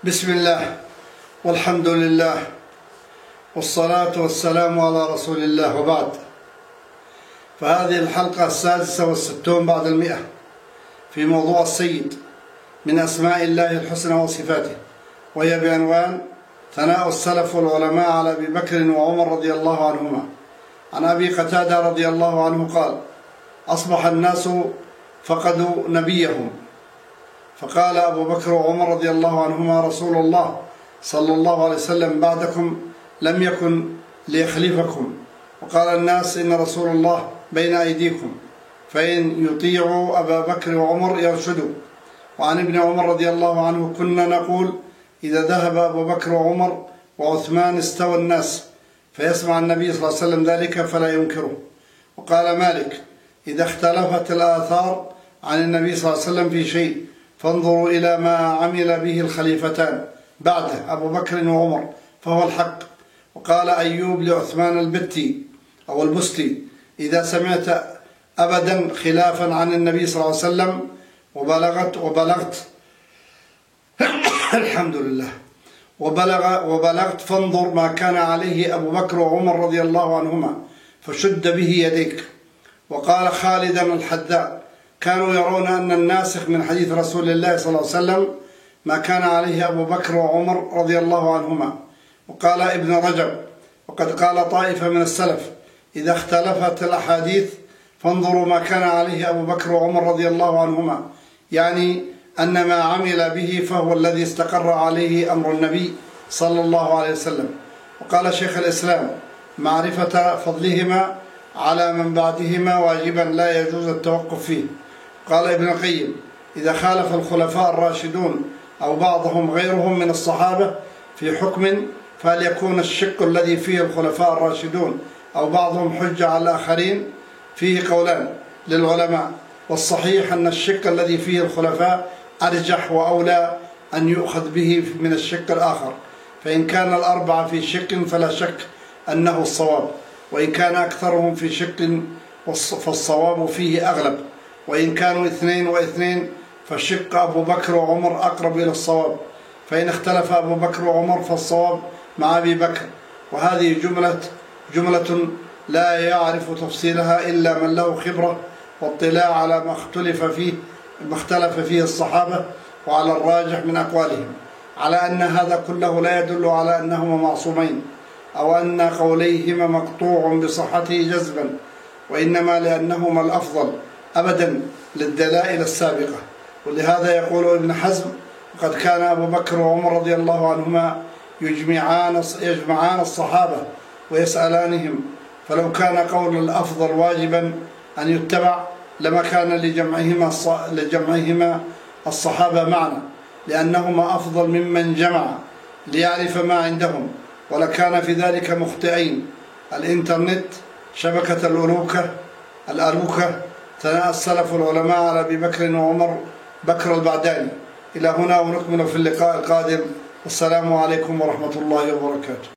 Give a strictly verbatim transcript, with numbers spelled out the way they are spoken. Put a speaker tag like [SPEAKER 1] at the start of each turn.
[SPEAKER 1] بسم الله والحمد لله والصلاة والسلام على رسول الله، وبعد. فهذه الحلقة السادسة والستون بعد المئة في موضوع السيد من أسماء الله الحسنى وصفاته، وهي بعنوان ثناء السلف والعلماء على أبي بكر وعمر رضي الله عنهما. عن أبي قتادة رضي الله عنه قال: أصبح الناس فقدوا نبيهم، فقال أبو بكر وعمر رضي الله عنهما: رسول الله صلى الله عليه وسلم بعدكم لم يكن ليخلفكم. وقال الناس: إن رسول الله بين أيديكم، فإن يطيعوا أبا بكر وعمر يرشدوا. وعن ابن عمر رضي الله عنه: كنا نقول إذا ذهب أبو بكر وعمر وعثمان استوى الناس، فيسمع النبي صلى الله عليه وسلم ذلك فلا ينكره. وقال مالك: إذا اختلفت الآثار عن النبي صلى الله عليه وسلم في شيء فانظروا إلى ما عمل به الخليفتان بعده أبو بكر وعمر فهو الحق. وقال أيوب لعثمان البتي أو البستي: إذا سمعت أبدا خلافا عن النبي صلى الله عليه وسلم وبلغت وبلغت الحمد لله وبلغ وبلغت فانظر ما كان عليه أبو بكر وعمر رضي الله عنهما فشد به يديك. وقال خالدا الحذاء: كانوا يرون أن الناسخ من حديث رسول الله صلى الله عليه وسلم ما كان عليه أبو بكر وعمر رضي الله عنهما. وقال ابن رجب: وقد قال طائفة من السلف: إذا اختلفت الأحاديث فانظروا ما كان عليه أبو بكر وعمر رضي الله عنهما، يعني أن ما عمل به فهو الذي استقر عليه أمر النبي صلى الله عليه وسلم. وقال شيخ الإسلام: معرفة فضلهما على من بعدهما واجبا لا يجوز التوقف فيه. قال ابن القيم: إذا خالف الخلفاء الراشدون أو بعضهم غيرهم من الصحابة في حكم فهل يكون الشق الذي فيه الخلفاء الراشدون أو بعضهم حجة على الآخرين؟ فيه قولان للعلماء، والصحيح أن الشق الذي فيه الخلفاء أرجح وأولى أن يؤخذ به من الشق الآخر، فإن كان الأربعة في شق فلا شك أنه الصواب، وإن كان أكثرهم في شق فالصواب فيه أغلب، وإن كانوا اثنين واثنين فشق أبو بكر وعمر أقرب إلى الصواب، فإن اختلف أبو بكر وعمر فالصواب مع أبي بكر. وهذه جملة جملة لا يعرف تفصيلها إلا من له خبرة واطلاع على ما اختلف فيه ما اختلف فيه الصحابة وعلى الراجح من أقوالهم، على أن هذا كله لا يدل على أنهما معصومين أو أن قوليهما مقطوع بصحته جزما، وإنما لأنهما الأفضل أبدا للدلائل السابقة. ولهذا يقول ابن حزم: وقد كان أبو بكر وعمر رضي الله عنهما يجمعان يجمعان الصحابة ويسألانهم، فلو كان قول الأفضل واجبا أن يتبع لما كان لجمعهما لجمعهما الصحابة معنا، لأنهما أفضل ممن جمع ليعرف ما عندهم، ولكان في ذلك مخطئين. الإنترنت، شبكة الألوكة الألوكة ثناء السلف والعلماء على أبي بكر وعمر بكر البعداني. إلى هنا ونكمل في اللقاء القادم، والسلام عليكم ورحمة الله وبركاته.